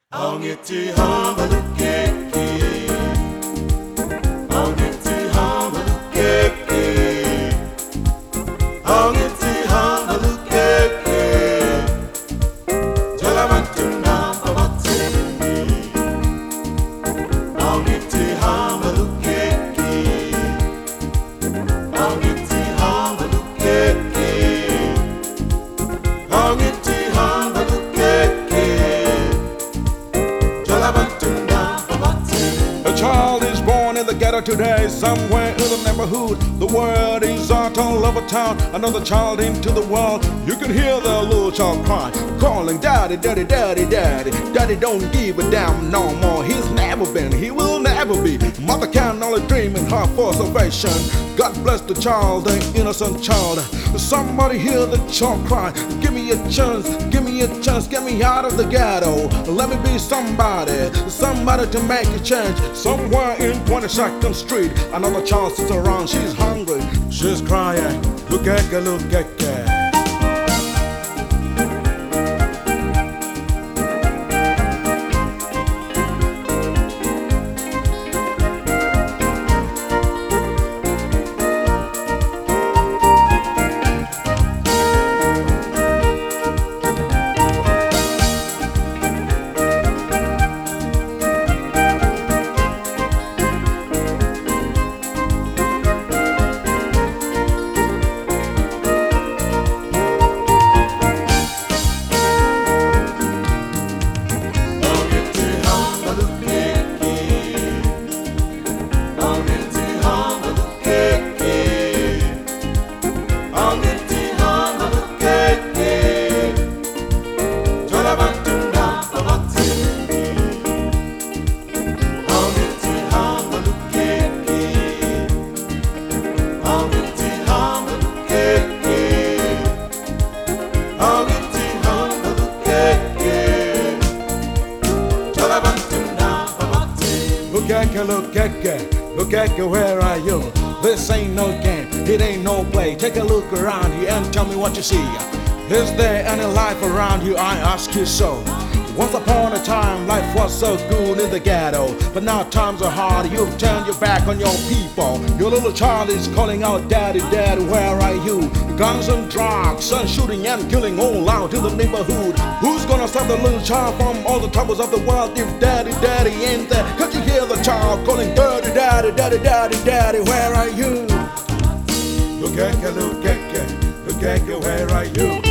Ongeti hambalukeke, ongeti hambalukeke, ongeti hambalukeke. Jalamantuna babatini, ongeti hambalukeke, ongeti hambalukeke, ongeti hambalukeke. A child is born in the ghetto today, somewhere in the neighborhood. The word is out all over town. Another child into the world. You can hear the little child cry, calling daddy, daddy, daddy, daddy. Daddy don't give a damn no more. He's never been, he will never be. Mother can only dream in her for salvation. God bless the child, the innocent child. Somebody hear the child cry, give me a chance, give me a chance, get me out of the ghetto. Let me be somebody, somebody to make a change. Somewhere in 22nd Street, another child sits around, she's hungry, she's crying. Look at her, look at her. Look at you, where are you? This ain't no game, it ain't no play. Take a look around you and tell me what you see. Is there any life around you? I ask you so. Once upon a time, life was so good in the ghetto, but now times are hard. You've turned your back on your people. Your little child is calling out, daddy, daddy, where are you? Guns and drugs, sun shooting and killing all out in the neighborhood. Who's gonna stop the little child from all the troubles of the world if daddy, daddy ain't there? Can't you hear the child calling, daddy, daddy, daddy, daddy, daddy, where are you? Look at you, look at you, look at you, where are you?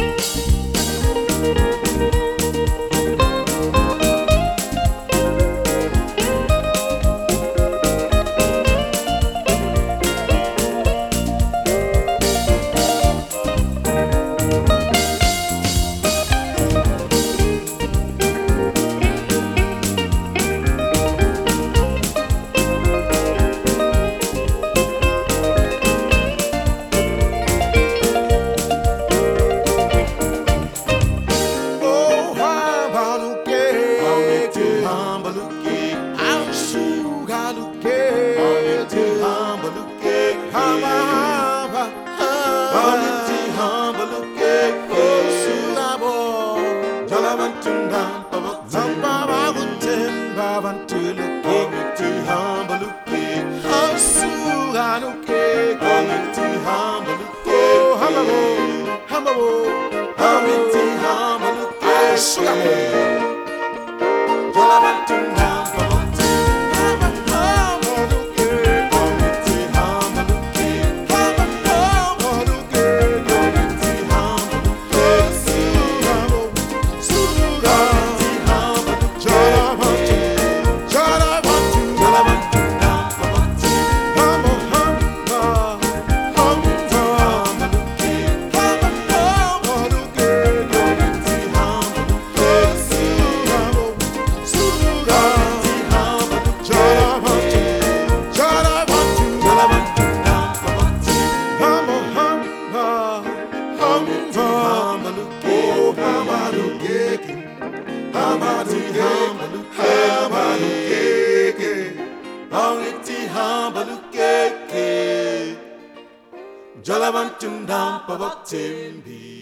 Jalabantum dam pabatimbi.